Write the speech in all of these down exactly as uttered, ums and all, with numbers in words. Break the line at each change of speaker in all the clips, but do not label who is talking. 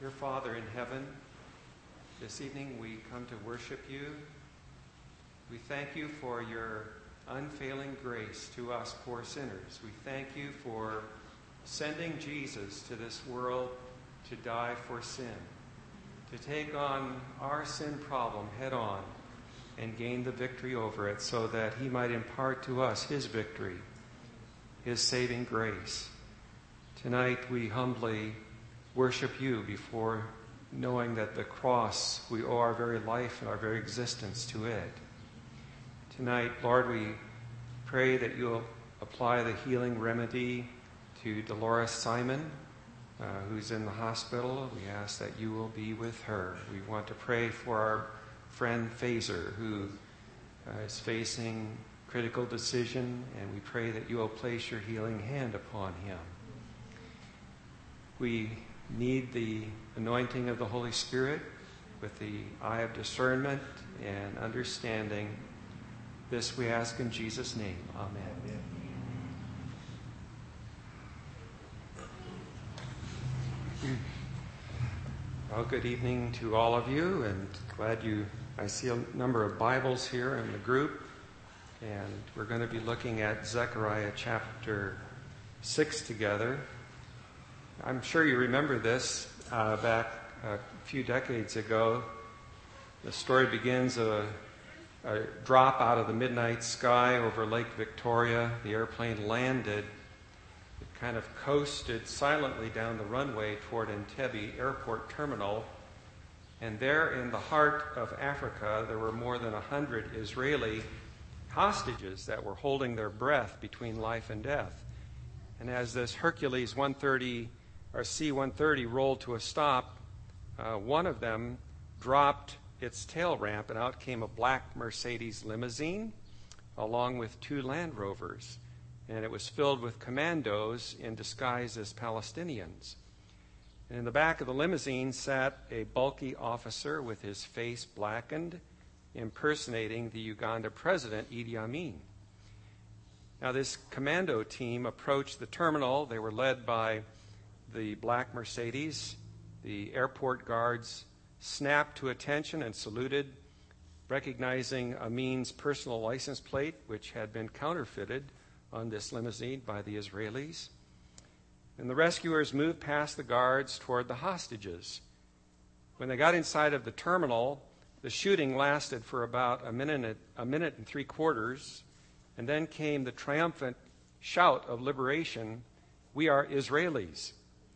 Dear Father in heaven, this evening we come to worship you. We thank you for your unfailing grace to us poor sinners. We thank you for sending Jesus to this world to die for sin, to take on our sin problem head on and gain the victory over it so that he might impart to us his victory, his saving grace. Tonight we humbly worship you before knowing that the cross, we owe our very life and our very existence to it. Tonight, Lord, we pray that you'll apply the healing remedy to Dolores Simon, uh, who's in the hospital. We ask that you will be with her. We want to pray for our friend Fazer, who uh, is facing critical decision, and we pray that you will place your healing hand upon him. We need the anointing of the Holy Spirit with the eye of discernment and understanding. This we ask in Jesus' name. Amen. Well, good evening to all of you, and glad you, I see a number of Bibles here in the group, and we're going to be looking at Zechariah chapter six together. I'm sure you remember this uh, back a few decades ago. The story begins a, a drop out of the midnight sky over Lake Victoria. The airplane landed. It kind of coasted silently down the runway toward Entebbe Airport Terminal. And there in the heart of Africa, there were more than a hundred Israeli hostages that were holding their breath between life and death. And as this Hercules one thirty Our C one thirty rolled to a stop, uh, one of them dropped its tail ramp, and out came a black Mercedes limousine along with two Land Rovers. And it was filled with commandos in disguise as Palestinians. And in the back of the limousine sat a bulky officer with his face blackened, impersonating the Uganda president, Idi Amin. Now, this commando team approached the terminal. They were led by the black Mercedes. The airport guards snapped to attention and saluted, recognizing Amin's personal license plate, which had been counterfeited on this limousine by the Israelis. And the rescuers moved past the guards toward the hostages. When they got inside of the terminal, the shooting lasted for about a minute, a minute and three quarters, and then came the triumphant shout of liberation, "We are Israelis,"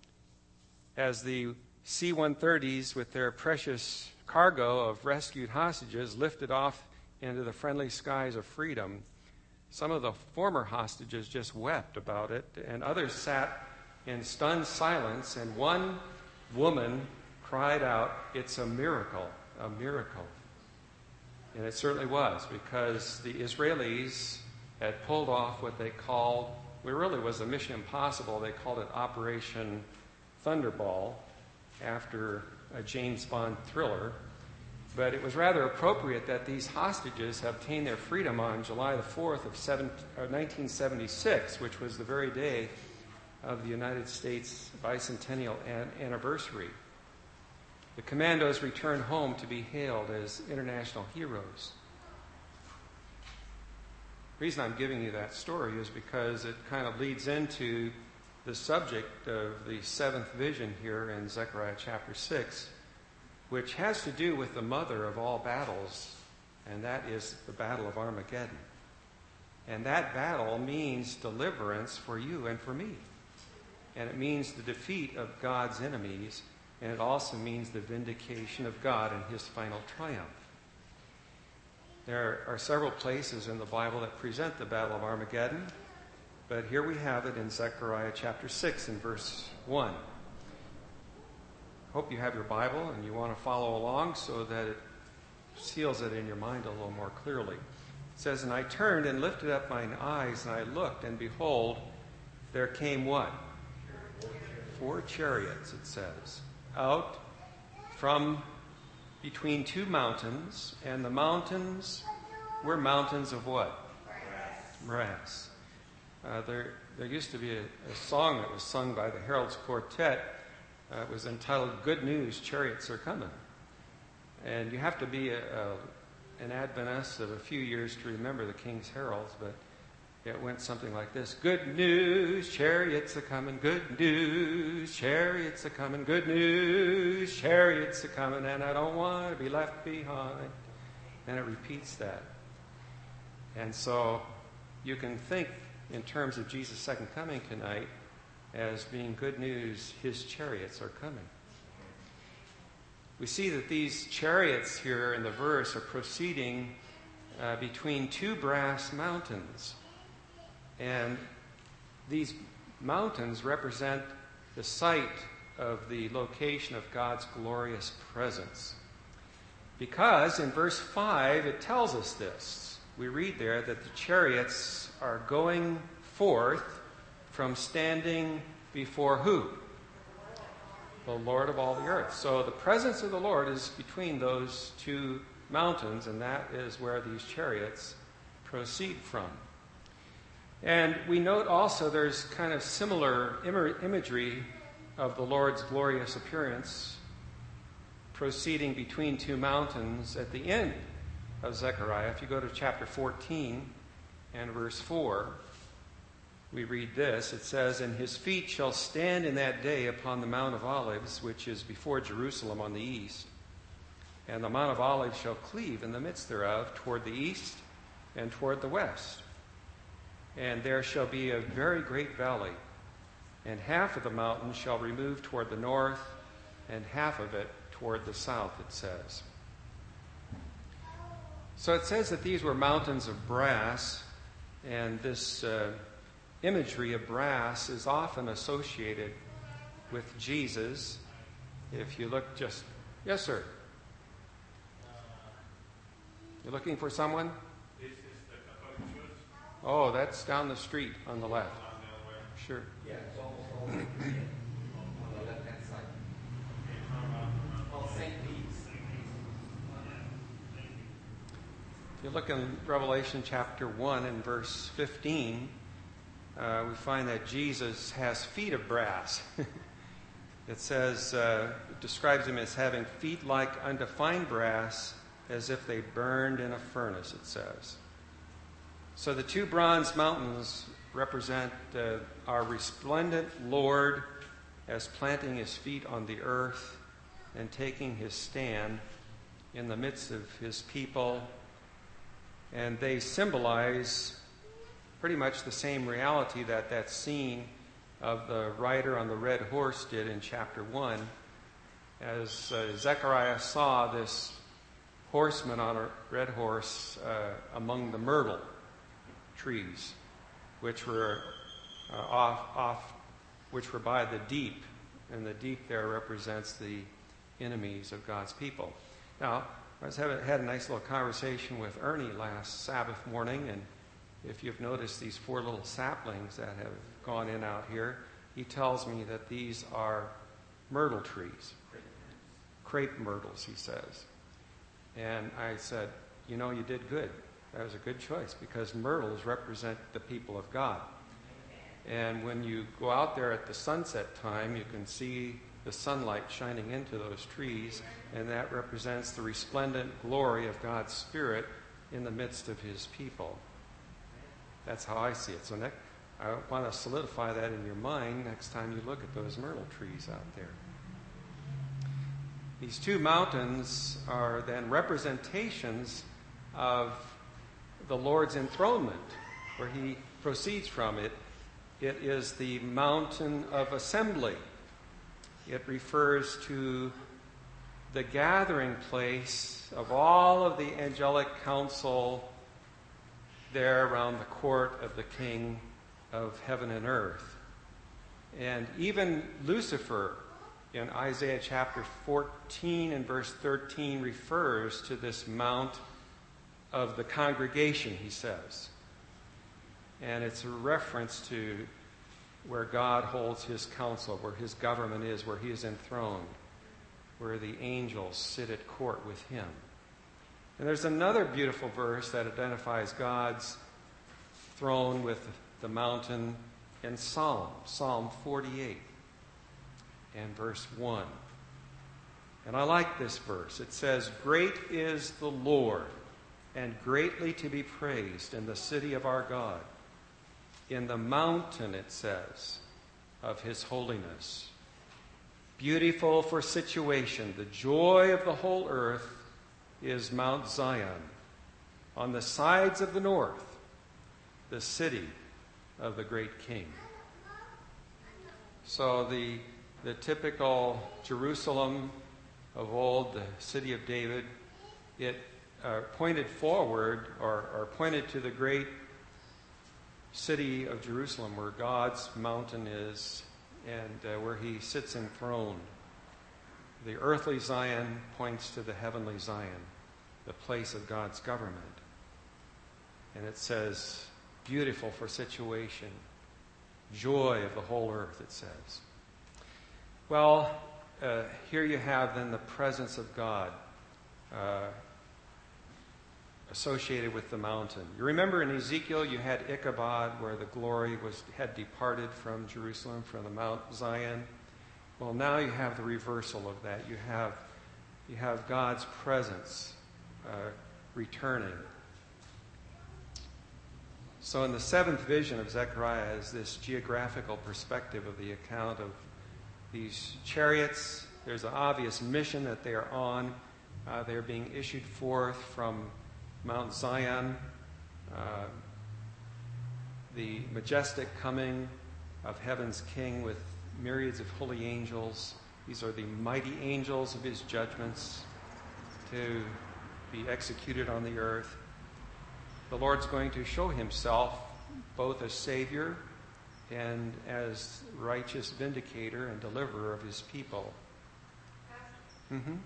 as the C one thirties with their precious cargo of rescued hostages lifted off into the friendly skies of freedom. Some of the former hostages just wept about it, and others sat in stunned silence, and one woman cried out, "It's a miracle, a miracle." And it certainly was, because the Israelis had pulled off what they called, it really was a mission impossible. They called it Operation Thunderball, after a James Bond thriller. But it was rather appropriate that these hostages obtained their freedom on July the fourth of nineteen seventy-six, which was the very day of the United States bicentennial an- anniversary. The commandos returned home to be hailed as international heroes. The reason I'm giving you that story is because it kind of leads into the subject of the seventh vision here in Zechariah chapter six, which has to do with the mother of all battles, and that is the battle of Armageddon. And that battle means deliverance for you and for me. And it means the defeat of God's enemies, and it also means the vindication of God in his final triumph. There are several places in the Bible that present the battle of Armageddon, but here we have it in Zechariah chapter six in verse one. Hope you have your Bible and you want to follow along so that it seals it in your mind a little more clearly. It says, "And I turned and lifted up mine eyes, and I looked, and behold, there came" what? Four chariots, it says, "out from between two mountains, and the mountains were mountains of" what?
Brass.
Brass. Uh, there, there used to be a, a song that was sung by the Herald's Quartet Uh, it was entitled, Good News, Chariots Are Coming. And you have to be a, a, an Adventist of a few years to remember the King's Heralds, but it went something like this. Good news, chariots are coming. Good news, chariots are coming. Good news, chariots are coming. And I don't want to be left behind. And it repeats that. And so you can think in terms of Jesus' second coming tonight as being good news, his chariots are coming. We see that these chariots here in the verse are proceeding uh, between two brass mountains. And these mountains represent the site of the location of God's glorious presence. Because in verse five, it tells us this. We read there that the chariots are going forth from standing before who? The Lord of all the earth. So the presence of the Lord is between those two mountains, and that is where these chariots proceed from. And we note also there's kind of similar im- imagery of the Lord's glorious appearance proceeding between two mountains at the end of Zechariah. If you go to chapter fourteen and verse four, we read this. It says, And his feet shall stand in that day upon the Mount of Olives, which is before Jerusalem on the east. And the Mount of Olives shall cleave in the midst thereof toward the east and toward the west. And there shall be a very great valley, and half of the mountain shall remove toward the north, and half of it toward the south, it says. So it says that these were mountains of brass, and this uh, imagery of brass is often associated with Jesus. If you look just... Yes, sir? You're looking for someone? Oh, that's down the street on the left. Sure.
Yeah, it's almost all on the left-hand side. Oh, Saint Pete's.
If you look in Revelation chapter one and verse fifteen, uh, we find that Jesus has feet of brass. It says, uh, it describes him as having feet like unto fine brass, as if they burned in a furnace, it says. So the two bronze mountains represent uh, our resplendent Lord as planting his feet on the earth and taking his stand in the midst of his people. And they symbolize pretty much the same reality that that scene of the rider on the red horse did in chapter one. As uh, Zechariah saw this horseman on a red horse uh, among the myrtle trees, which were uh, off, off, which were by the deep, and the deep there represents the enemies of God's people. Now, I was having, had a nice little conversation with Ernie last Sabbath morning, and if you've noticed these four little saplings that have gone in out here, he tells me that these are myrtle trees, crepe myrtles, he says. And I said, you know, you did good. That was a good choice, because myrtles represent the people of God. And when you go out there at the sunset time, you can see the sunlight shining into those trees, and that represents the resplendent glory of God's Spirit in the midst of his people. That's how I see it. So next, I want to solidify that in your mind next time you look at those myrtle trees out there. These two mountains are then representations of the Lord's enthronement, where he proceeds from it. It is the mountain of assembly. It refers to the gathering place of all of the angelic council there around the court of the King of heaven and earth. And even Lucifer in Isaiah chapter fourteen and verse thirteen refers to this mount of the congregation, he says. And it's a reference to where God holds his counsel, where his government is, where he is enthroned, where the angels sit at court with him. And there's another beautiful verse that identifies God's throne with the mountain in Psalm, Psalm forty-eight. and verse one. And I like this verse. It says, "Great is the Lord, and greatly to be praised in the city of our God, in the mountain," it says, "of his holiness. Beautiful for situation, the joy of the whole earth is Mount Zion, on the sides of the north, the city of the great King." So the, the typical Jerusalem of old, the city of David, it uh, pointed forward or, or pointed to the great city of Jerusalem where God's mountain is and uh, where he sits enthroned. The earthly Zion points to the heavenly Zion, the place of God's government. And it says, beautiful for situation, joy of the whole earth, it says. Well, uh, here you have then the presence of God uh, associated with the mountain. You remember in Ezekiel you had Ichabod, where the glory was had departed from Jerusalem, from the Mount Zion. Well, now you have the reversal of that. You have you have God's presence uh, returning. So in the seventh vision of Zechariah is this geographical perspective of the account of these chariots. There's an obvious mission that they are on. Uh, they're being issued forth from Mount Zion. Uh, the majestic coming of heaven's King with myriads of holy angels. These are the mighty angels of his judgments to be executed on the earth. The Lord's going to show himself both as Savior and as righteous vindicator and deliverer of his people. Mm-hmm.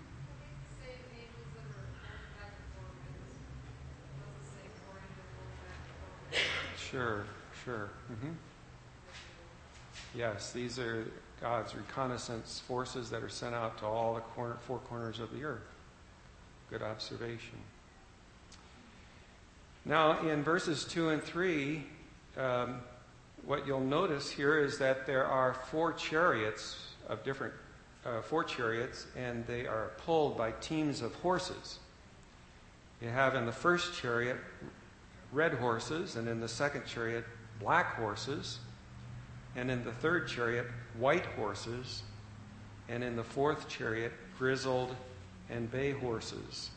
Sure, sure. Mm-hmm. Yes, these are God's reconnaissance forces that are sent out to all the corner, four corners of the earth. Good observation. Now, in verses two and three, um, what you'll notice here is that there are four chariots of different, uh, four chariots, and they are pulled by teams of horses. You have in the first chariot red horses, and in the second chariot black horses, and in the third chariot white horses, and in the fourth chariot grizzled and bay horses.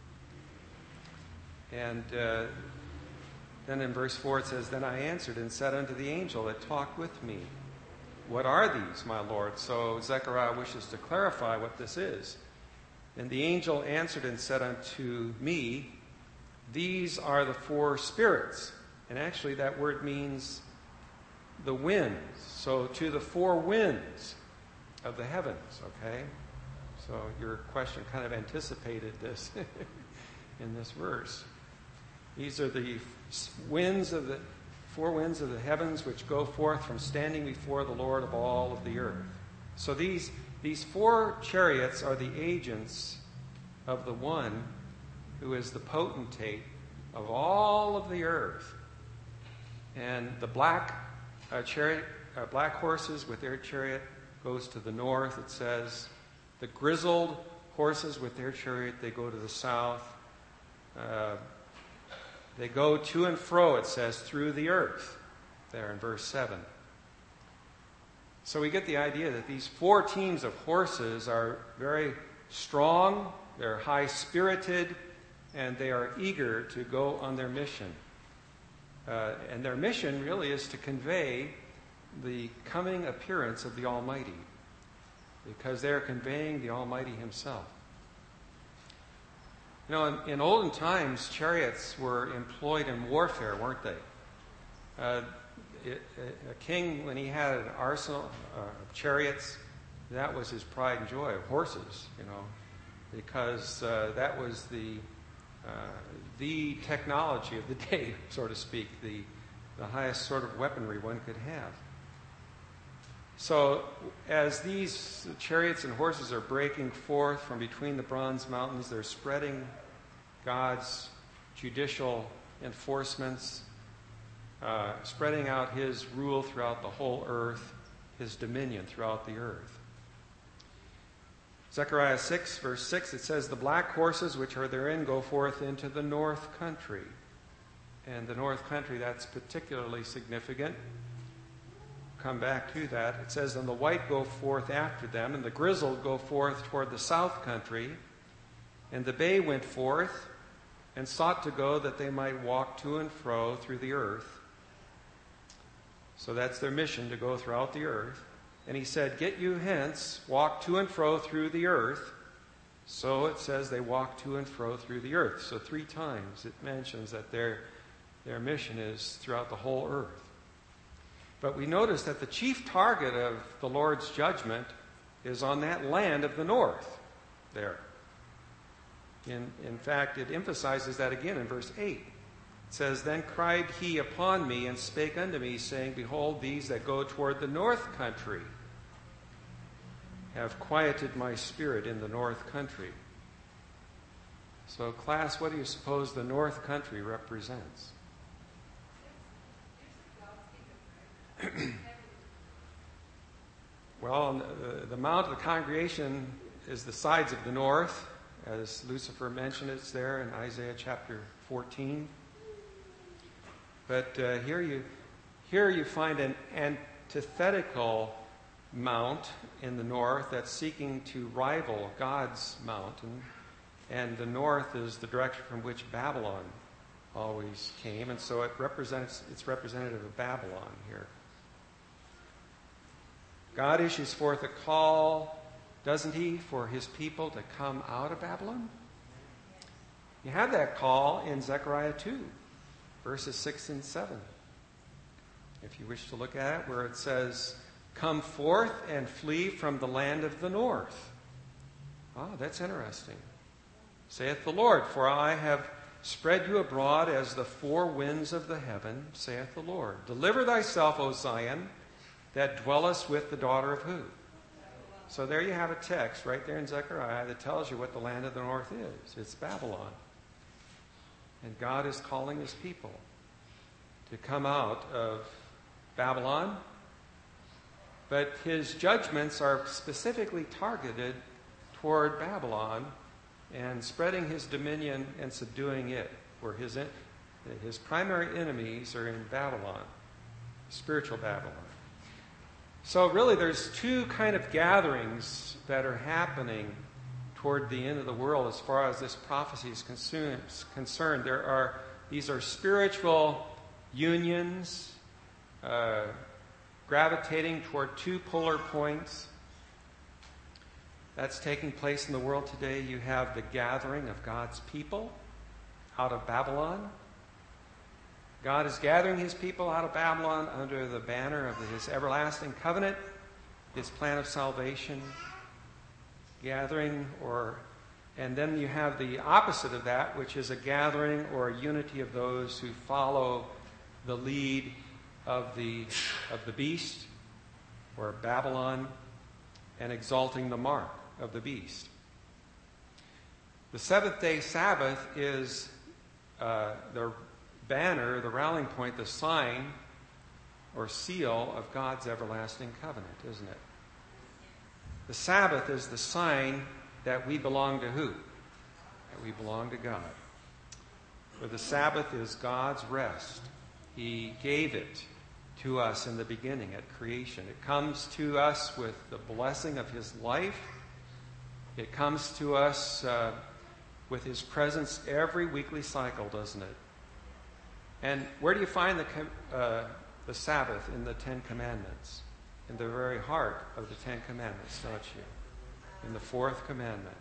And uh, then in verse four it says, "Then I answered and said unto the angel that talked with me, What are these, my Lord?" So Zechariah wishes to clarify what this is. And the angel answered and said unto me, "These are the four spirits." And actually that word means the winds. So to the four winds of the heavens, okay? So your question kind of anticipated this in this verse. These are the winds of the four winds of the heavens which go forth from standing before the Lord of all of the earth. So these these four chariots are the agents of the one who is the potentate of all of the earth. And the black uh, chariot, uh, black horses with their chariot goes to the north, it says. The grizzled horses with their chariot, they go to the south. Uh, They go to and fro, it says, through the earth, there in verse seven. So we get the idea that these four teams of horses are very strong, they're high-spirited, and they are eager to go on their mission. Uh, and their mission really is to convey the coming appearance of the Almighty, because they're conveying the Almighty himself. You know, in, in olden times, chariots were employed in warfare, weren't they? Uh, it, a king, when he had an arsenal uh, of chariots, that was his pride and joy, of horses, you know, because uh, that was the uh, the technology of the day, so to speak, the, the highest sort of weaponry one could have. So as these chariots and horses are breaking forth from between the bronze mountains, they're spreading God's judicial enforcements, uh, spreading out his rule throughout the whole earth, his dominion throughout the earth. Zechariah six, verse six, it says, "The black horses which are therein go forth into the north country." And the north country, that's particularly significant. Come back to that. It says, "And the white go forth after them, and the grizzled go forth toward the south country. And the bay went forth and sought to go that they might walk to and fro through the earth." So that's their mission, to go throughout the earth. "And he said, Get you hence, walk to and fro through the earth." So it says they walk to and fro through the earth. So three times it mentions that their, their mission is throughout the whole earth. But we notice that the chief target of the Lord's judgment is on that land of the north there. In, in fact, it emphasizes that again in verse eight. It says, "Then cried he upon me and spake unto me, saying, Behold, these that go toward the north country have quieted my spirit in the north country." So, class, what do you suppose the north country represents? Well, the, the mount of the congregation is the sides of the north, as Lucifer mentioned it's there in Isaiah chapter fourteen. But uh, here you here you find an antithetical mount in the north that's seeking to rival God's mountain, and the north is the direction from which Babylon always came, and so it represents it's representative of Babylon here. God issues forth a call, doesn't he, for his people to come out of Babylon? You have that call in Zechariah two, verses six and seven. If you wish to look at it, where it says, "Come forth and flee from the land of the north." Ah, that's interesting. "Saith the Lord, for I have spread you abroad as the four winds of the heaven, saith the Lord. Deliver thyself, O Zion, that dwellest with the daughter of who?" So there you have a text right there in Zechariah that tells you what the land of the north is. It's Babylon. And God is calling his people to come out of Babylon. But his judgments are specifically targeted toward Babylon and spreading his dominion and subduing it, where his, his primary enemies are in Babylon, spiritual Babylon. So really there's two kind of gatherings that are happening toward the end of the world as far as this prophecy is concerned. There are these are spiritual unions uh, gravitating toward two polar points. That's taking place in the world today. You have the gathering of God's people out of Babylon. God is gathering his people out of Babylon under the banner of his everlasting covenant, his plan of salvation, gathering, or and then you have the opposite of that, which is a gathering or a unity of those who follow the lead of the of the beast, or Babylon, and exalting the mark of the beast. The seventh day Sabbath is uh, the banner, the rallying point, the sign or seal of God's everlasting covenant, isn't it? The Sabbath is the sign that we belong to who? That we belong to God. For the Sabbath is God's rest. He gave it to us in the beginning at creation. It comes to us with the blessing of his life. It comes to us uh, with his presence every weekly cycle, doesn't it? And where do you find the, uh, the Sabbath? In the Ten Commandments. In the very heart of the Ten Commandments, don't you? In the fourth commandment.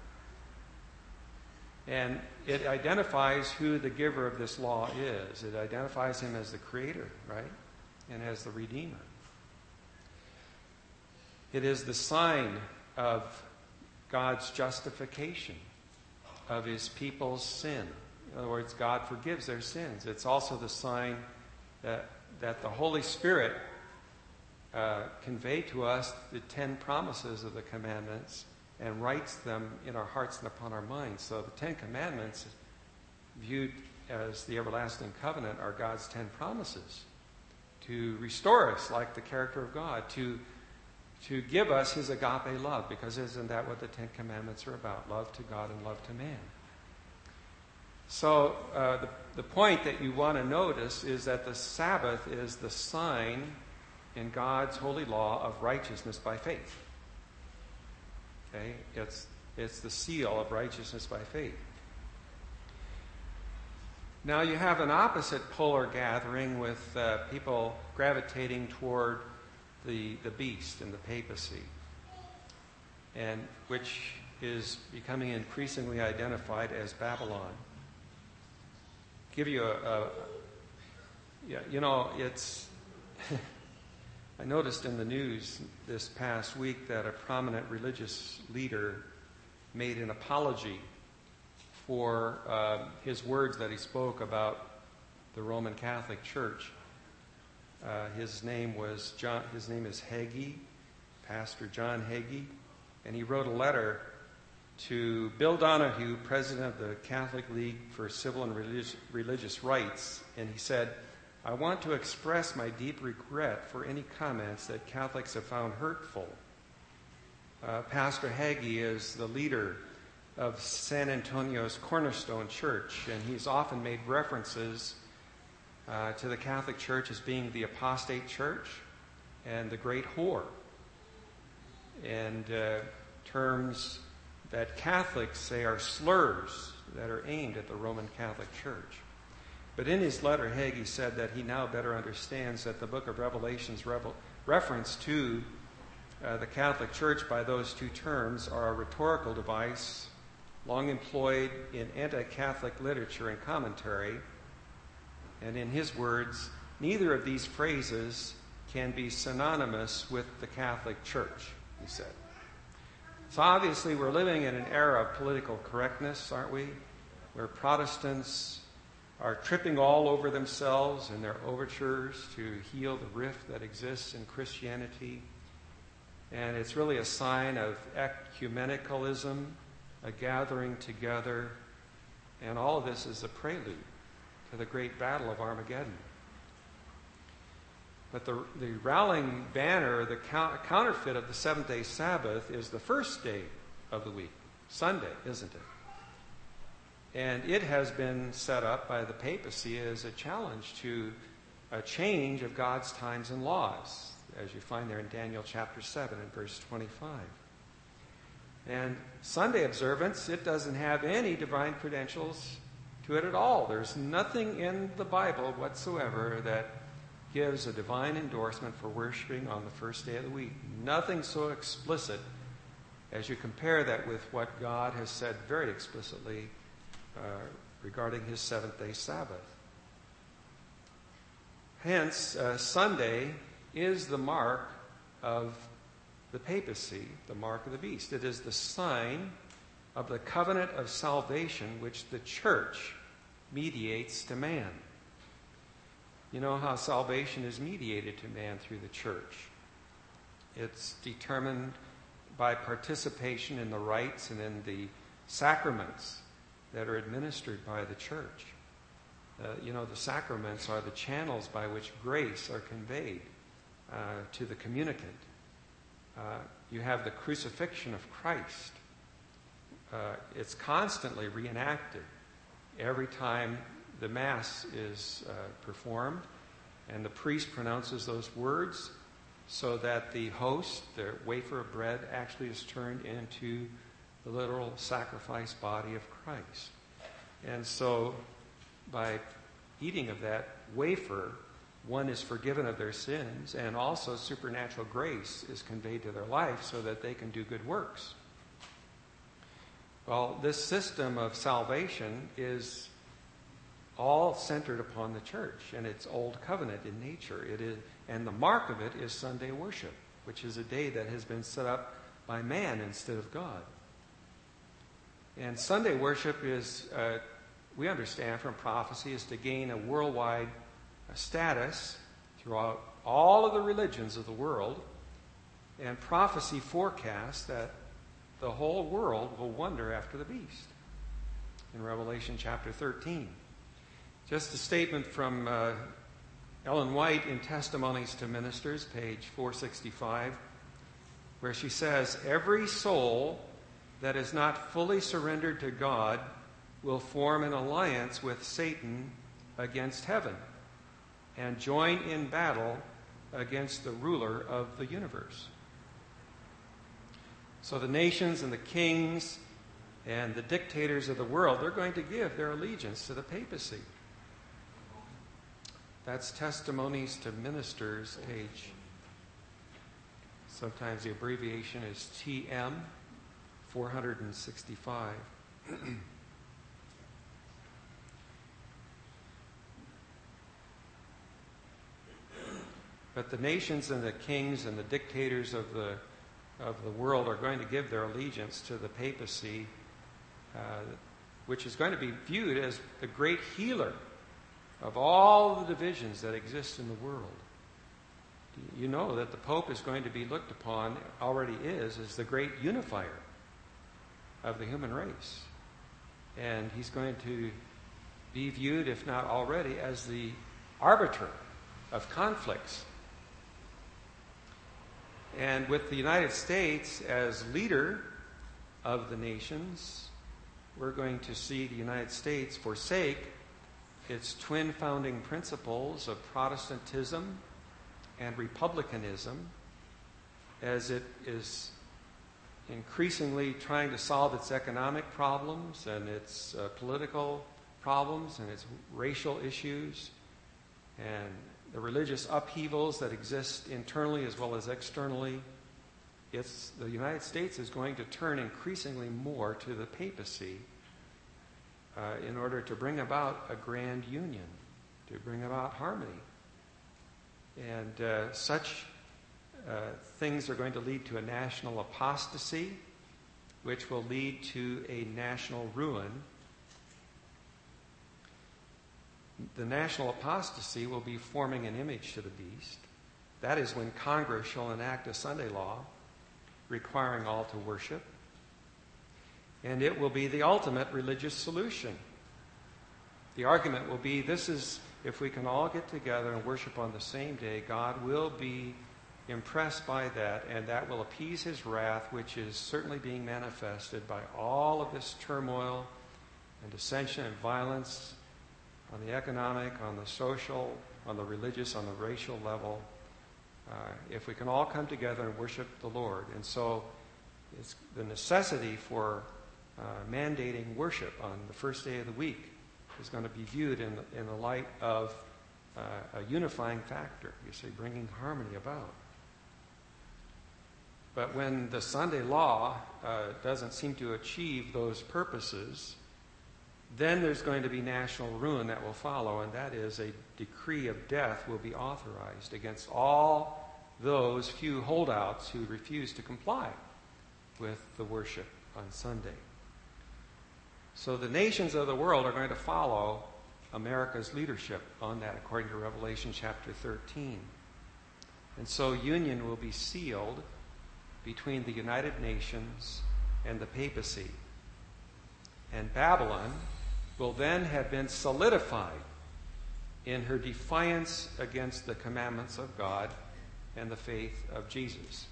And it identifies who the giver of this law is. It identifies him as the creator, right? And as the redeemer. It is the sign of God's justification of his people's sin. In other words, God forgives their sins. It's also the sign that, that the Holy Spirit uh, conveyed to us the ten promises of the commandments and writes them in our hearts and upon our minds. So the Ten Commandments, viewed as the everlasting covenant, are God's ten promises to restore us like the character of God, to to give us his agape love, because isn't that what the Ten Commandments are about? Love to God and love to man. So uh, the, the point that you want to notice is that the Sabbath is the sign in God's holy law of righteousness by faith. Okay? It's, it's the seal of righteousness by faith. Now you have an opposite polar gathering with uh, people gravitating toward the, the beast and the papacy, and which is becoming increasingly identified as Babylon. Give you a, a yeah, you know, it's, I noticed in the news this past week that a prominent religious leader made an apology for uh, his words that he spoke about the Roman Catholic Church. Uh, his name was John. His name is Hagee, Pastor John Hagee, and he wrote a letter to Bill Donahue, president of the Catholic League for Civil and Religious, Religious Rights, and he said, "I want to express my deep regret for any comments that Catholics have found hurtful." Uh, Pastor Hagee is the leader of San Antonio's Cornerstone Church, and he's often made references uh, to the Catholic Church as being the apostate church and the great whore, and uh, terms that Catholics say are slurs that are aimed at the Roman Catholic Church. But in his letter, Hagee said that he now better understands that the book of Revelation's revel- reference to uh, the Catholic Church by those two terms are a rhetorical device long employed in anti-Catholic literature and commentary. And in his words, neither of these phrases can be synonymous with the Catholic Church, he said. So obviously we're living in an era of political correctness, aren't we? Where Protestants are tripping all over themselves in their overtures to heal the rift that exists in Christianity. And it's really a sign of ecumenicalism, a gathering together, and all of this is a prelude to the great battle of Armageddon. But the, the rallying banner, the count, counterfeit of the seventh-day Sabbath is the first day of the week, Sunday, isn't it? And it has been set up by the papacy as a challenge to a change of God's times and laws, as you find there in Daniel chapter seven and verse twenty-five. And Sunday observance, it doesn't have any divine credentials to it at all. There's nothing in the Bible whatsoever that gives a divine endorsement for worshiping on the first day of the week. Nothing so explicit as you compare that with what God has said very explicitly uh, regarding his seventh-day Sabbath. Hence, uh, Sunday is the mark of the papacy, the mark of the beast. It is the sign of the covenant of salvation which the church mediates to man. You know how salvation is mediated to man through the church. It's determined by participation in the rites and in the sacraments that are administered by the church. Uh, you know, the sacraments are the channels by which grace are conveyed uh, to the communicant. Uh, you have the crucifixion of Christ. Uh, it's constantly reenacted every time the Mass is uh, performed, and the priest pronounces those words so that the host, the wafer of bread, actually is turned into the literal sacrifice body of Christ. And so by eating of that wafer, one is forgiven of their sins, and also supernatural grace is conveyed to their life so that they can do good works. Well, this system of salvation is all centered upon the church, and it's old covenant in nature. It is, and the mark of it is Sunday worship, which is a day that has been set up by man instead of God. And Sunday worship is, uh, we understand from prophecy, is to gain a worldwide status throughout all of the religions of the world, and prophecy forecasts that the whole world will wonder after the beast in Revelation chapter thirteen. Just a statement from uh, Ellen White in Testimonies to Ministers, page four sixty-five. where she says, every soul that is not fully surrendered to God will form an alliance with Satan against heaven and join in battle against the ruler of the universe. So the nations and the kings and the dictators of the world, they're going to give their allegiance to the papacy. That's Testimonies to Ministers, page. Sometimes the abbreviation is T M, four sixty-five. But the nations and the kings and the dictators of the of the world are going to give their allegiance to the papacy, uh, which is going to be viewed as the great healer of all the divisions that exist in the world. You know that the Pope is going to be looked upon, already is, as the great unifier of the human race. And he's going to be viewed, if not already, as the arbiter of conflicts. And with the United States as leader of the nations, we're going to see the United States forsake its twin founding principles of Protestantism and republicanism as it is increasingly trying to solve its economic problems and its uh, political problems and its racial issues and the religious upheavals that exist internally as well as externally. It's, the United States is going to turn increasingly more to the papacy uh, in order to bring about a grand union, to bring about harmony. And uh, such uh, things are going to lead to a national apostasy, which will lead to a national ruin. The national apostasy will be forming an image to the beast. That is when Congress shall enact a Sunday law requiring all to worship. And it will be the ultimate religious solution. The argument will be, this is, if we can all get together and worship on the same day, God will be impressed by that, and that will appease his wrath, which is certainly being manifested by all of this turmoil and dissension and violence on the economic, on the social, on the religious, on the racial level. Uh, if we can all come together and worship the Lord. And so it's the necessity for uh, mandating worship on the first day of the week is going to be viewed in the, in the light of uh, a unifying factor, you see, bringing harmony about. But when the Sunday law uh, doesn't seem to achieve those purposes, then there's going to be national ruin that will follow, and that is a decree of death will be authorized against all those few holdouts who refuse to comply with the worship on Sunday. So the nations of the world are going to follow America's leadership on that, according to Revelation chapter thirteen. And so union will be sealed between the United Nations and the papacy. And Babylon will then have been solidified in her defiance against the commandments of God and the faith of Jesus.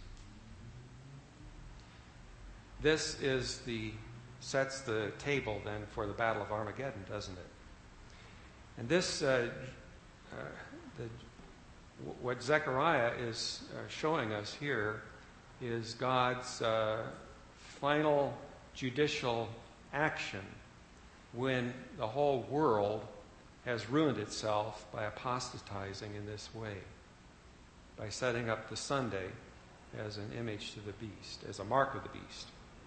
This is the sets the table then for the Battle of Armageddon, doesn't it? And this, uh, uh, the, what Zechariah is uh, showing us here is God's uh, final judicial action when the whole world has ruined itself by apostatizing in this way, by setting up the Sunday as an image to the beast, as a mark of the beast.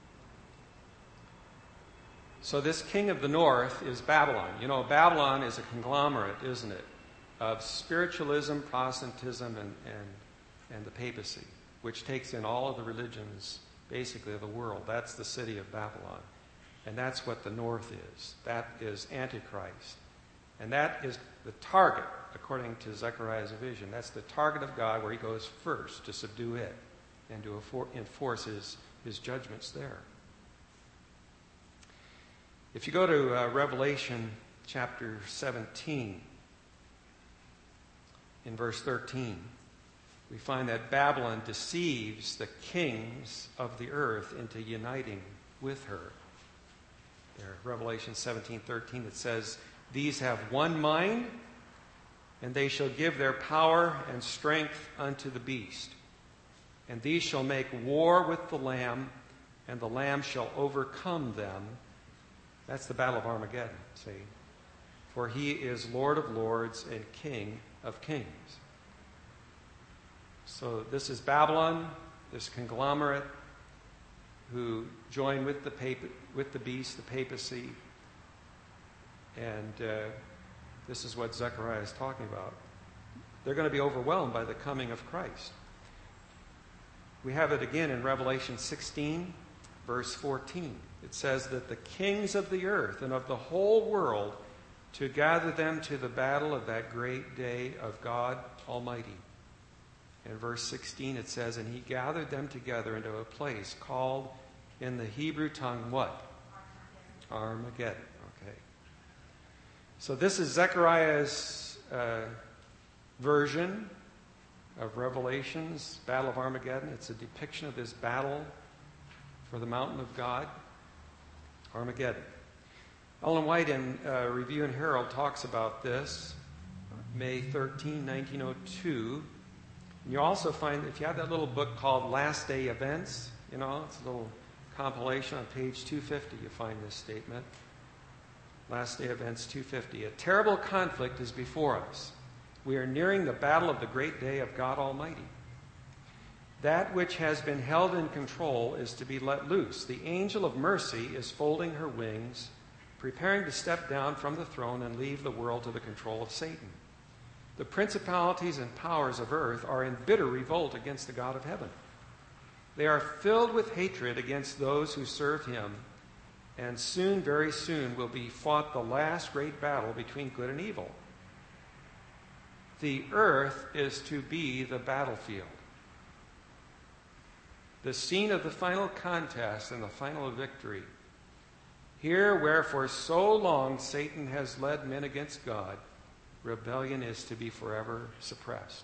So this king of the north is Babylon. You know, Babylon is a conglomerate, isn't it, of spiritualism, Protestantism, and, and, and the papacy, which takes in all of the religions, basically, of the world. That's the city of Babylon. And that's what the north is. That is Antichrist. And that is the target, according to Zechariah's vision. That's the target of God where he goes first to subdue it and to enforce his, his judgments there. If you go to uh, Revelation chapter seventeen, in verse thirteen, we find that Babylon deceives the kings of the earth into uniting with her. There, Revelation seventeen thirteen, it says, "These have one mind, and they shall give their power and strength unto the beast. And these shall make war with the Lamb, and the Lamb shall overcome them." That's the battle of Armageddon, see? "For he is Lord of lords and King of kings." So this is Babylon, this conglomerate who join with the pap- with the beast, the papacy. And uh, this is what Zechariah is talking about. They're going to be overwhelmed by the coming of Christ. We have it again in Revelation sixteen, verse fourteen. It says that the kings of the earth and of the whole world to gather them to the battle of that great day of God Almighty. In verse sixteen it says, "And he gathered them together into a place called in the Hebrew tongue" what? Armageddon. Okay. So this is Zechariah's uh, version of Revelation's Battle of Armageddon. It's a depiction of this battle for the mountain of God, Armageddon. Ellen White in uh, Review and Herald talks about this, May thirteenth, nineteen oh two. And you also find, if you have that little book called Last Day Events, you know, it's a little compilation on page two fifty, you find this statement. Last Day Events two fifty. "A terrible conflict is before us. We are nearing the battle of the great day of God Almighty. That which has been held in control is to be let loose. The angel of mercy is folding her wings, preparing to step down from the throne and leave the world to the control of Satan. The principalities and powers of earth are in bitter revolt against the God of heaven. They are filled with hatred against those who serve him, and soon, very soon, will be fought the last great battle between good and evil. The earth is to be the battlefield, the scene of the final contest and the final victory. Here, where for so long Satan has led men against God, rebellion is to be forever suppressed."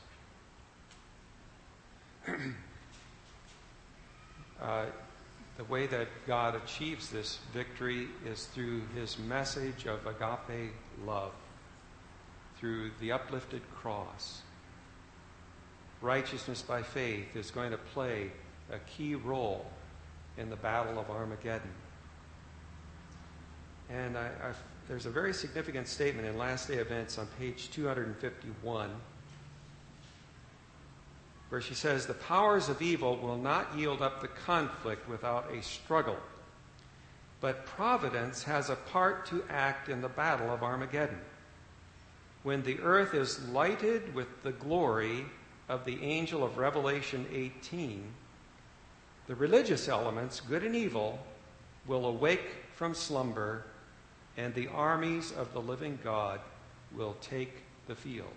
uh, the way that God achieves this victory is through his message of agape love, through the uplifted cross. Righteousness by faith is going to play a key role in the battle of Armageddon. And I, I, there's a very significant statement in Last Day Events on page two fifty-one, where she says, "The powers of evil will not yield up the conflict without a struggle. But providence has a part to act in the battle of Armageddon. When the earth is lighted with the glory of the angel of Revelation eighteen, the religious elements, good and evil, will awake from slumber, and the armies of the living God will take the field."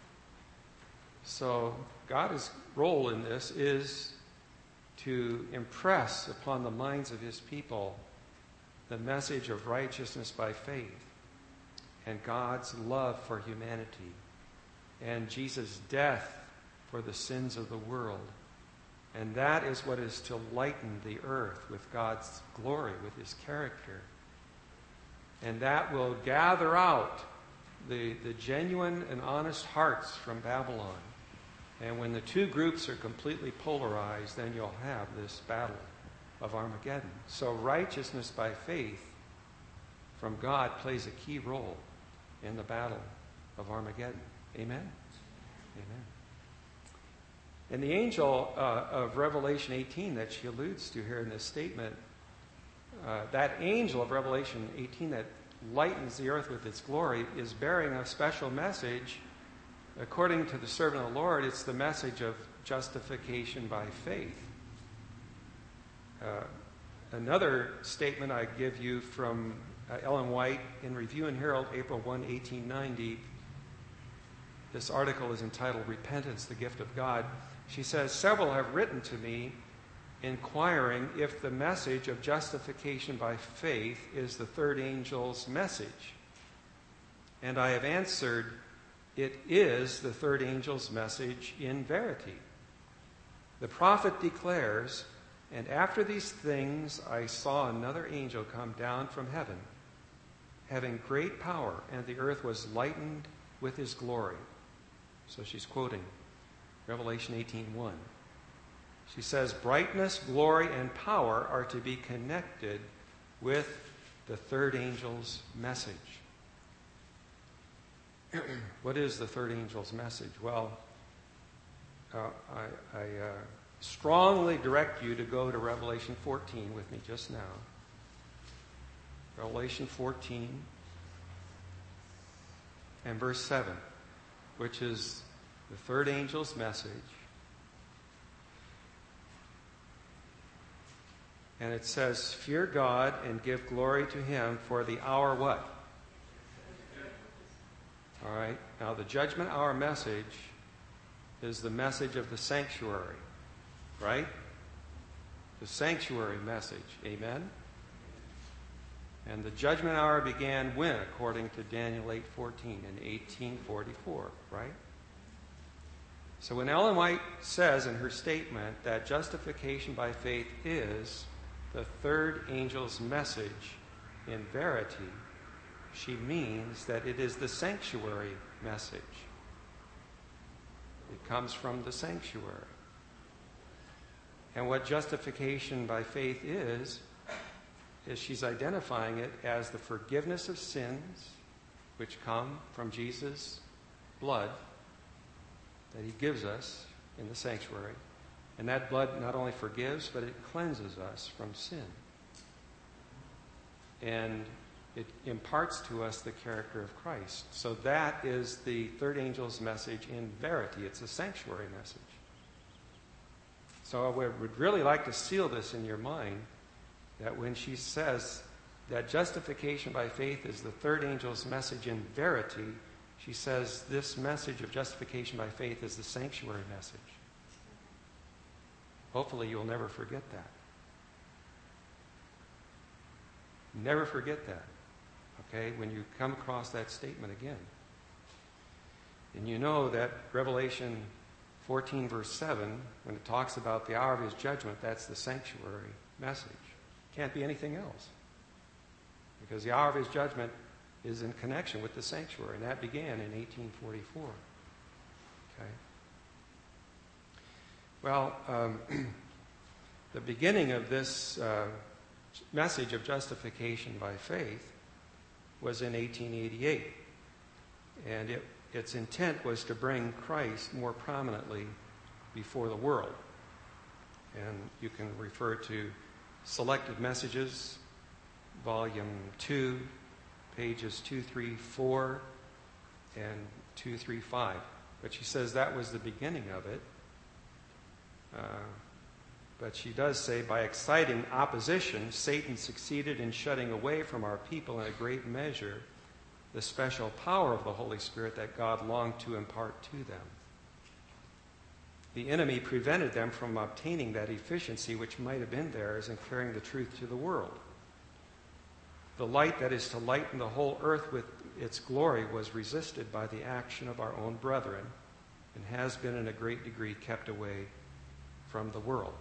So God's role in this is to impress upon the minds of his people the message of righteousness by faith and God's love for humanity and Jesus' death for the sins of the world. And that is what is to lighten the earth with God's glory, with his character. And that will gather out the, the genuine and honest hearts from Babylon. And when the two groups are completely polarized, then you'll have this battle of Armageddon. So righteousness by faith from God plays a key role in the battle of Armageddon. Amen? Amen. And the angel uh, of Revelation eighteen that she alludes to here in this statement, uh, that angel of Revelation eighteen that lightens the earth with its glory is bearing a special message. According to the servant of the Lord, it's the message of justification by faith. Uh, another statement I give you from uh, Ellen White in Review and Herald, April first, eighteen ninety. This article is entitled "Repentance, the Gift of God." She says, "Several have written to me inquiring if the message of justification by faith is the third angel's message. And I have answered, it is the third angel's message in verity. The prophet declares, "And after these things I saw another angel come down from heaven, having great power, and the earth was lightened with his glory." So she's quoting Revelation eighteen one. She says, brightness, glory, and power are to be connected with the third angel's message. What is the third angel's message? Well, uh, I, I uh, strongly direct you to go to Revelation fourteen with me just now. Revelation fourteen and verse seven, which is the third angel's message. And it says, "Fear God and give glory to him, for the hour" what? All right. Now, the judgment hour message is the message of the sanctuary, right? The sanctuary message. Amen? And the judgment hour began when, according to Daniel eight fourteen, in eighteen forty-four, right? So when Ellen White says in her statement that justification by faith is the third angel's message in verity, she means that it is the sanctuary message. It comes from the sanctuary. And what justification by faith is, is she's identifying it as the forgiveness of sins which come from Jesus' blood that he gives us in the sanctuary. And that blood not only forgives, but it cleanses us from sin. And it imparts to us the character of Christ. So that is the third angel's message in verity. It's a sanctuary message. So I would really like to seal this in your mind, that when she says that justification by faith is the third angel's message in verity, she says this message of justification by faith is the sanctuary message. Hopefully you'll never forget that. Never forget that, okay, when you come across that statement again. And you know that Revelation fourteen, verse seven, when it talks about the hour of his judgment, that's the sanctuary message. Can't be anything else. Because the hour of his judgment is in connection with the sanctuary, and that began in eighteen forty-four. Okay. Well, um, the beginning of this uh, message of justification by faith was in eighteen eighty-eight. And it, its intent was to bring Christ more prominently before the world. And you can refer to Selected Messages, Volume two, pages two thirty-four and two thirty-five. But she says that was the beginning of it. Uh, but she does say, by exciting opposition, Satan succeeded in shutting away from our people in a great measure the special power of the Holy Spirit that God longed to impart to them. The enemy prevented them from obtaining that efficiency which might have been theirs in carrying the truth to the world. The light that is to lighten the whole earth with its glory was resisted by the action of our own brethren and has been in a great degree kept away from the world.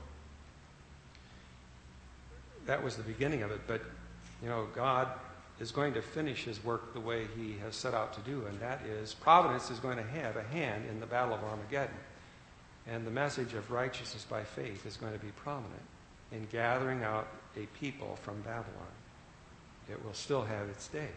That was the beginning of it, but, you know, God is going to finish his work the way he has set out to do, and that is, providence is going to have a hand in the battle of Armageddon. And the message of righteousness by faith is going to be prominent in gathering out a people from Babylon. It will still have its day.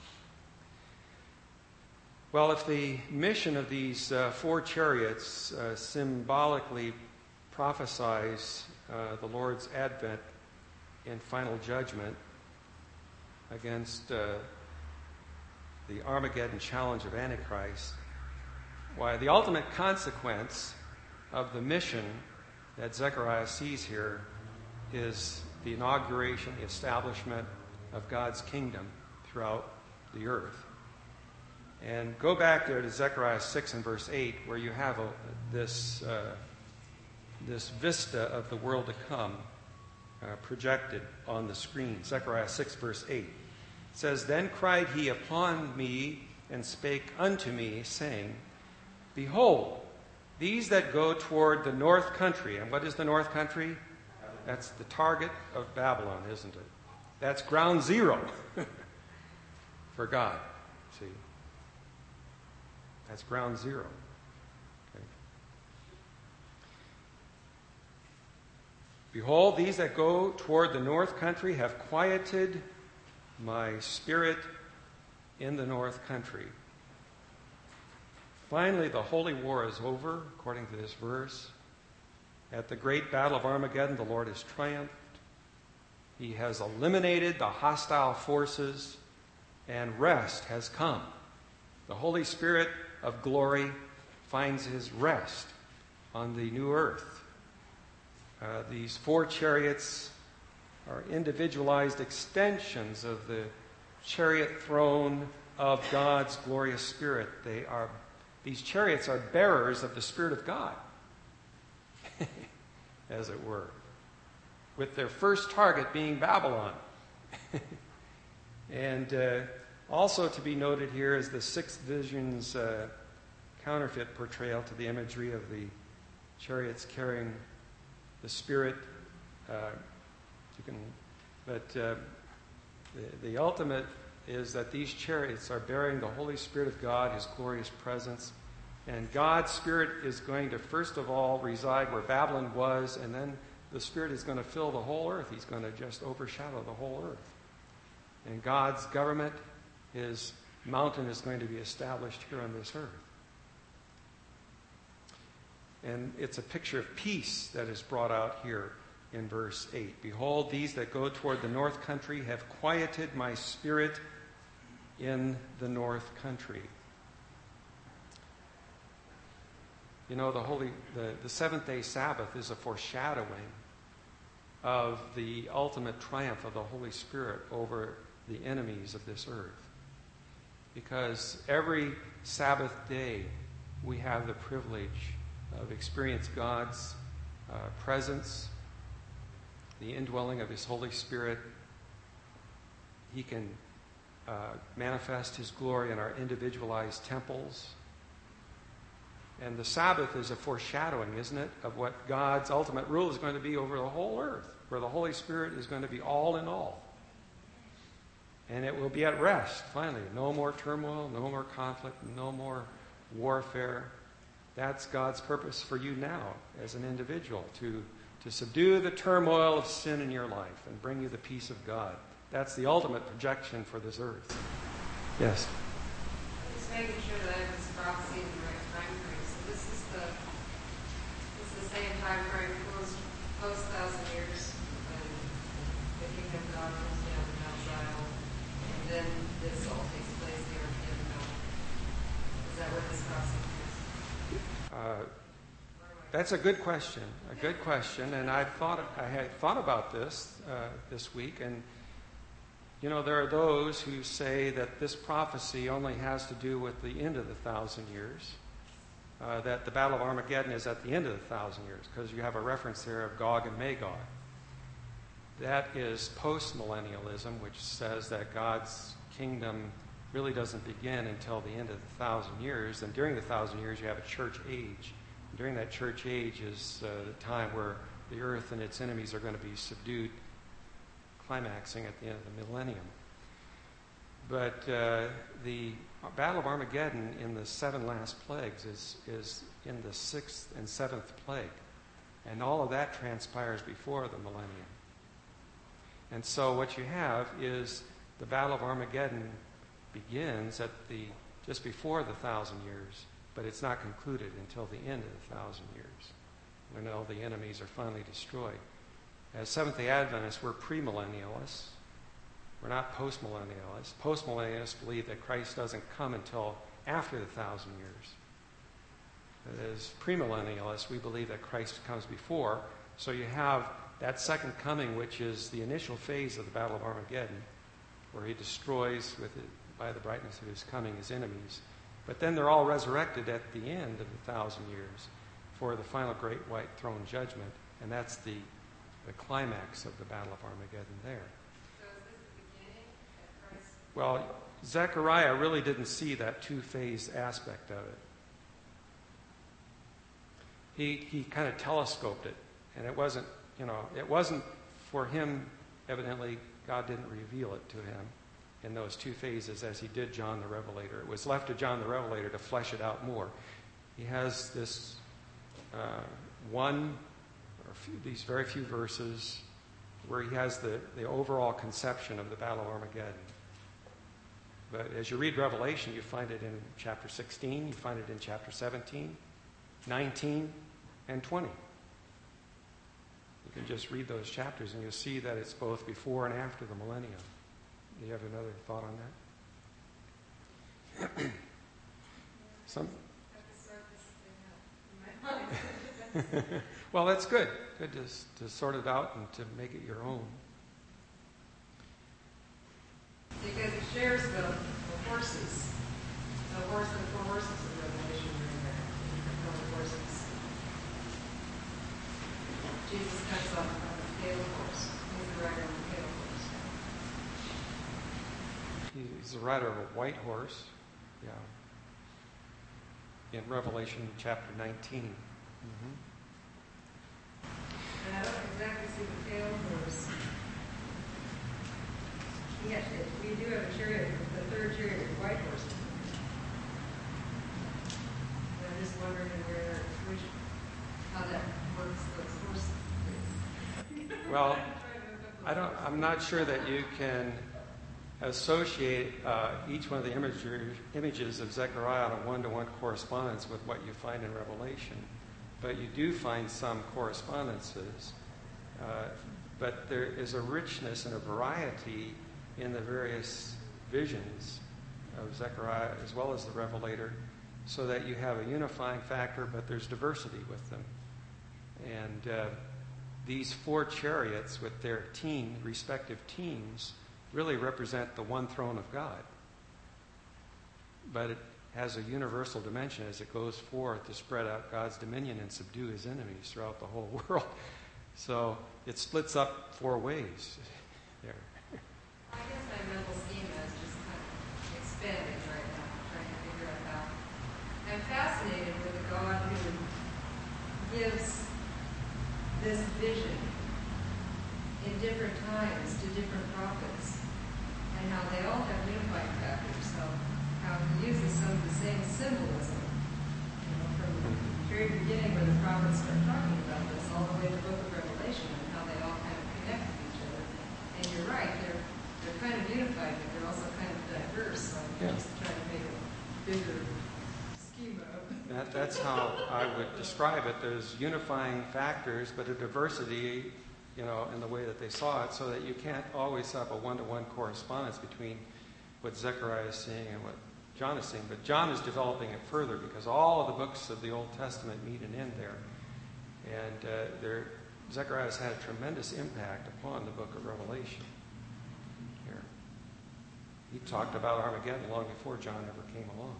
Well, if the mission of these uh, four chariots uh, symbolically prophesies uh, the Lord's advent in final judgment against uh, the Armageddon challenge of Antichrist, why, the ultimate consequence of the mission that Zechariah sees here is the inauguration, the establishment of God's kingdom throughout the earth. And go back there to Zechariah six and verse eight, where you have a, this, uh, this vista of the world to come uh, projected on the screen. Zechariah six, verse eight. It says, "Then cried he upon me and spake unto me, saying, Behold, these that go toward the north country. And what is the north country? That's the target of Babylon, isn't it? That's ground zero for God. See? That's ground zero. Okay. Behold, these that go toward the north country have quieted my spirit in the north country. Finally, the holy war is over, according to this verse. At the great battle of Armageddon, the Lord has triumphed. He has eliminated the hostile forces, and rest has come. The Holy Spirit of glory finds his rest on the new earth. Uh, these four chariots are individualized extensions of the chariot throne of God's glorious Spirit. They are, these chariots are bearers of the Spirit of God, as it were, with their first target being Babylon. And uh, also to be noted here is the Sixth Vision's uh, counterfeit portrayal to the imagery of the chariots carrying the Spirit. Uh, you can, but uh, the, the ultimate is that these chariots are bearing the Holy Spirit of God, His glorious presence. And God's Spirit is going to, first of all, reside where Babylon was, and then the Spirit is going to fill the whole earth. He's going to just overshadow the whole earth. And God's government, His mountain, is going to be established here on this earth. And it's a picture of peace that is brought out here in verse eight. Behold, these that go toward the north country have quieted my spirit in the north country. You know, the holy, the, the seventh day Sabbath is a foreshadowing of the ultimate triumph of the Holy Spirit over the enemies of this earth. Because every Sabbath day we have the privilege of experiencing God's uh, presence, the indwelling of His Holy Spirit. He can uh, manifest His glory in our individualized temples. And the Sabbath is a foreshadowing, isn't it, of what God's ultimate rule is going to be over the whole earth, where the Holy Spirit is going to be all in all. And it will be at rest, finally. No more turmoil, no more conflict, no more warfare. That's God's purpose for you now as an individual, to, to subdue the turmoil of sin in your life and bring you the peace of God. That's the ultimate projection for this earth. Yes?
Just making sure that I have this prophecy in the right time frame. So this is the this is the same time frame post post thousand years when the kingdom of God comes down to Mount Zion, and then this all takes place here in Mount. Is that what this prophecy is?
Uh, that's a good question. A good question, and I thought I had thought about this uh, this week. And you know, there are those who say that this prophecy only has to do with the end of the thousand years. Uh, that the Battle of Armageddon is at the end of the thousand years, because you have a reference there of Gog and Magog. That is post-millennialism, which says that God's kingdom really doesn't begin until the end of the thousand years. And during the thousand years, you have a church age. And during that church age is uh, the time where the earth and its enemies are going to be subdued, climaxing at the end of the millennium. But uh, the Battle of Armageddon in the seven last plagues is, is in the sixth and seventh plague. And all of that transpires before the millennium. And so what you have is the Battle of Armageddon begins at the just before the thousand years, but it's not concluded until the end of the thousand years, when all the enemies are finally destroyed. As Seventh-day Adventists, we're premillennialists. We're not postmillennialists. Postmillennialists believe that Christ doesn't come until after the thousand years. As premillennialists, we believe that Christ comes before. So you have that second coming, which is the initial phase of the Battle of Armageddon, where He destroys with it, by the brightness of His coming, His enemies. But then they're all resurrected at the end of the thousand years for the final great white throne judgment. And that's the, the climax of the Battle of Armageddon there.
So is this the beginning at Christ?
Well, Zechariah really didn't see that two-phase aspect of it. he, he kind of telescoped it. And it wasn't, you know, it wasn't for him, evidently, God didn't reveal it to him in those two phases as he did John the Revelator. It was left to John the Revelator to flesh it out more. He has this uh, one, or few, these very few verses where he has the, the overall conception of the Battle of Armageddon. But as you read Revelation, you find it in chapter sixteen, you find it in chapter seventeen, nineteen, and twenty. You can just read those chapters and you'll see that it's both before and after the millennium. Do you have another thought on that? Some. Well, that's good. Good to, to sort it out and to make it your own.
Because it shares the, the horses, the horse and the four horses of Revelation are in there, different colored horses. Jesus comes on, on the pale horse. He's the rider on the pale horse.
He's the rider of a white horse. Yeah. In Revelation chapter nineteen. Mm-hmm.
And I don't exactly see the pale horse. Yes, it, we do have a chariot, the third chariot is white horse. And I'm just wondering where, which, how that works, those horses.
Well, I don't. I'm not sure that you can associate uh, each one of the imagery, images of Zechariah on a one-to-one correspondence with what you find in Revelation, but you do find some correspondences. Uh, but there is a richness and a variety in the various visions of Zechariah as well as the Revelator, so that you have a unifying factor, but there's diversity with them. And uh, these four chariots with their team, respective teams, really represent the one throne of God. But it has a universal dimension as it goes forth to spread out God's dominion and subdue his enemies throughout the whole world. So it splits up four ways there.
I guess my mental schema is just kind of expanding right now, trying to figure it out. I'm fascinated with a God who gives this vision in different times to different prophets, and how they all have unifying factors. So how he uses some of the same symbolism, you know, from the very beginning where the prophets start talking about this, all the way to the book of Revelation, and how they all kind of connect with each other. And you're right, they're they're kind of unified, but they're also kind of diverse. So I'm
Yeah.
just trying to make a bigger schema of it.
That, that's how I would describe it. There's unifying factors, but a diversity, you know, in the way that they saw it, so that you can't always have a one-to-one correspondence between what Zechariah is seeing and what John is seeing. But John is developing it further because all of the books of the Old Testament meet an end there. And uh, there, Zechariah has had a tremendous impact upon the book of Revelation. Here, he talked about Armageddon long before John ever came along.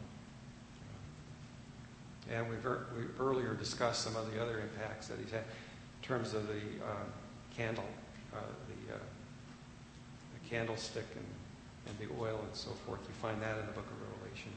And we've, er- we've earlier discussed some of the other impacts that he's had in terms of the uh, candle, uh, the, uh, the candlestick and, and the oil and so forth. You find that in the book of Revelation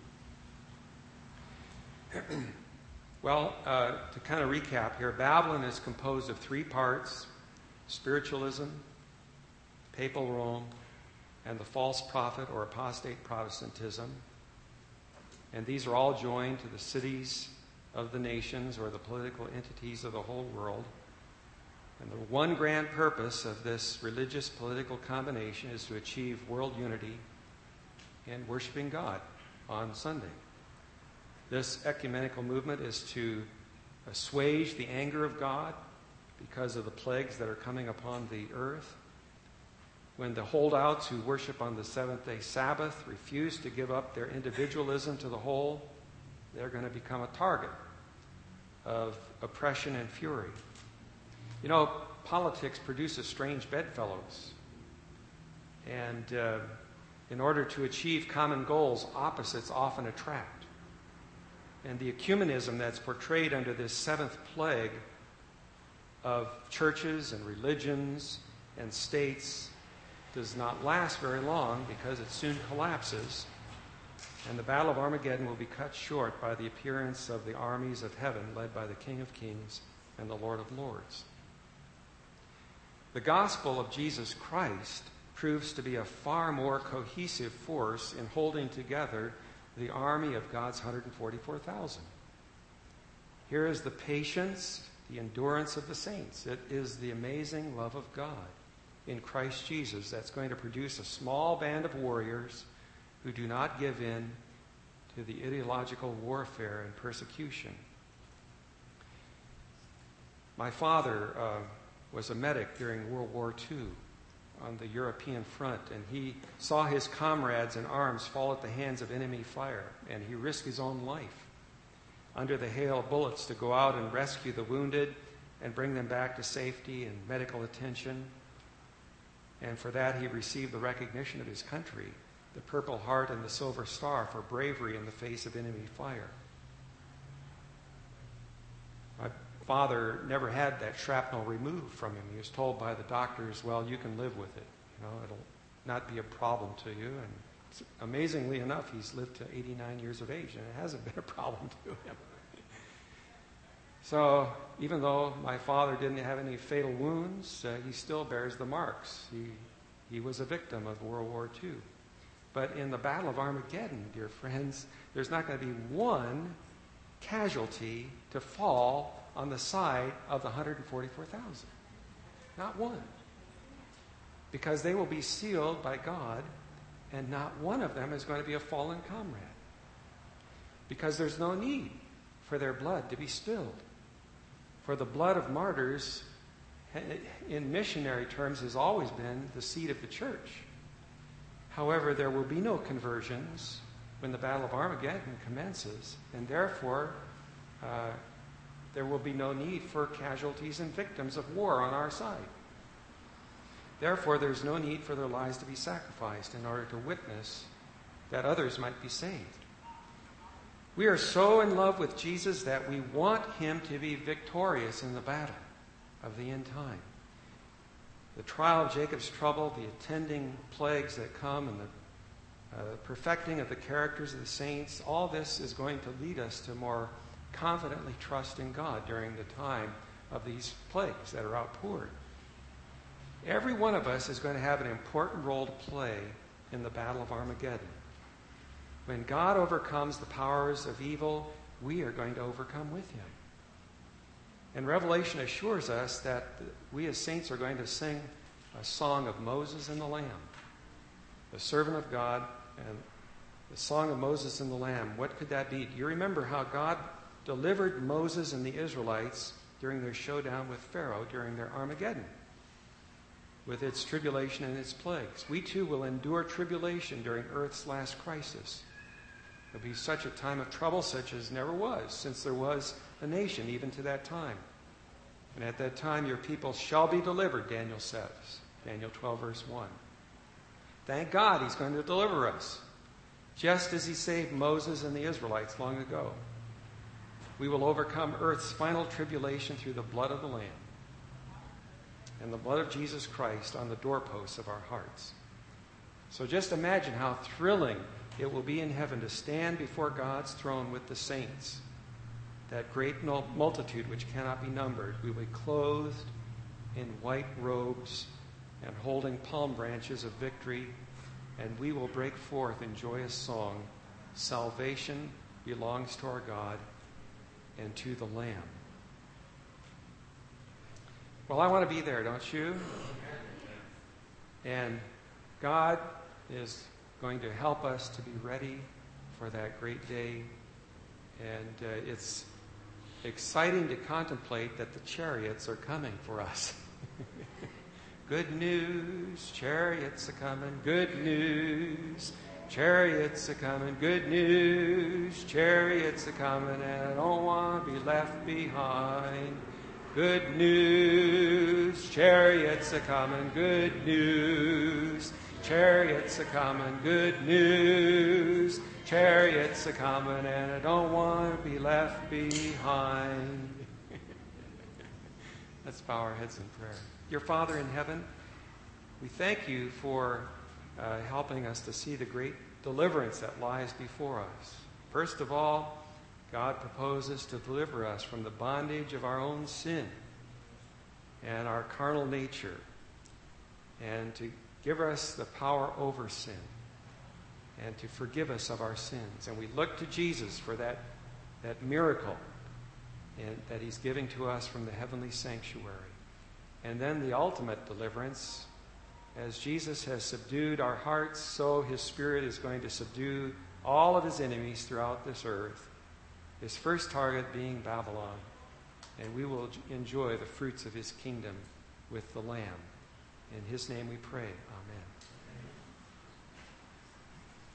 too. Well, uh, to kind of recap here, Babylon is composed of three parts: spiritualism, papal Rome, and the false prophet or apostate Protestantism. And these are all joined to the cities of the nations or the political entities of the whole world. And the one grand purpose of this religious political combination is to achieve world unity in worshiping God on Sunday. This ecumenical movement is to assuage the anger of God because of the plagues that are coming upon the earth. When the holdouts who worship on the seventh-day Sabbath refuse to give up their individualism to the whole, they're going to become a target of oppression and fury. You know, politics produces strange bedfellows. And uh, in order to achieve common goals, opposites often attract. And the ecumenism that's portrayed under this seventh plague of churches and religions and states does not last very long because it soon collapses And the battle of Armageddon will be cut short by the appearance of the armies of heaven led by the King of Kings and the Lord of Lords. The gospel of Jesus Christ proves to be a far more cohesive force in holding together the army of God's one hundred forty-four thousand. Here is the patience, the endurance of the saints. It is the amazing love of God in Christ Jesus that's going to produce a small band of warriors who do not give in to the ideological warfare and persecution. My father uh, was a medic during World War Two on the European front, and he saw his comrades in arms fall at the hands of enemy fire, and he risked his own life under the hail of bullets to go out and rescue the wounded and bring them back to safety and medical attention. And for that, he received the recognition of his country, the Purple Heart and the Silver Star, for bravery in the face of enemy fire. My father never had that shrapnel removed from him. He was told by the doctors, well, you can live with it. You know, it'll not be a problem to you. And amazingly enough, he's lived to eighty-nine years of age, and it hasn't been a problem to him. So even though my father didn't have any fatal wounds, uh, he still bears the marks. He, he was a victim of World War Two. But in the Battle of Armageddon, dear friends, there's not going to be one casualty to fall on the side of the one hundred forty-four thousand. Not one. Because they will be sealed by God, and not one of them is going to be a fallen comrade. Because there's no need for their blood to be spilled. For the blood of martyrs, in missionary terms, has always been the seed of the church. However, there will be no conversions when the Battle of Armageddon commences, and therefore uh, there will be no need for casualties and victims of war on our side. Therefore, there's no need for their lives to be sacrificed in order to witness that others might be saved. We are so in love with Jesus that we want him to be victorious in the battle of the end time. The trial of Jacob's trouble, the attending plagues that come, and the uh, perfecting of the characters of the saints, all this is going to lead us to more confidently trust in God during the time of these plagues that are outpoured. Every one of us is going to have an important role to play in the Battle of Armageddon. When God overcomes the powers of evil, we are going to overcome with him. And Revelation assures us that we as saints are going to sing a song of Moses and the Lamb, the servant of God, and the song of Moses and the Lamb. What could that be? You remember how God delivered Moses and the Israelites during their showdown with Pharaoh during their Armageddon, with its tribulation and its plagues. We too will endure tribulation during earth's last crisis. There'll be such a time of trouble such as never was, since there was a nation even to that time. And at that time your people shall be delivered, Daniel says. Daniel twelve, verse one. Thank God he's going to deliver us, just as he saved Moses and the Israelites long ago. We will overcome earth's final tribulation through the blood of the Lamb and the blood of Jesus Christ on the doorposts of our hearts. So just imagine how thrilling it will be in heaven to stand before God's throne with the saints, that great multitude which cannot be numbered. We will be clothed in white robes and holding palm branches of victory, and we will break forth in joyous song. Salvation belongs to our God and to the Lamb. Well, I want to be there, don't you? And God is going to help us to be ready for that great day. And uh, it's exciting to contemplate that the chariots are coming for us. Good news, chariots are coming. Good news, chariots are coming. Good news, chariots are coming. And I don't want to be left behind. Good news, chariots are coming. Good news, chariots are coming. Good news, chariots are coming. And I don't want to be left behind. Let's bow our heads in prayer. Dear Father in heaven, we thank you for uh, helping us to see the great deliverance that lies before us. First of all, God proposes to deliver us from the bondage of our own sin and our carnal nature, and to give us the power over sin, and to forgive us of our sins. And we look to Jesus for that, that miracle and that he's giving to us from the heavenly sanctuary. And then the ultimate deliverance, as Jesus has subdued our hearts, so his Spirit is going to subdue all of his enemies throughout this earth, his first target being Babylon. And we will enjoy the fruits of his kingdom with the Lamb. In his name we pray. Amen.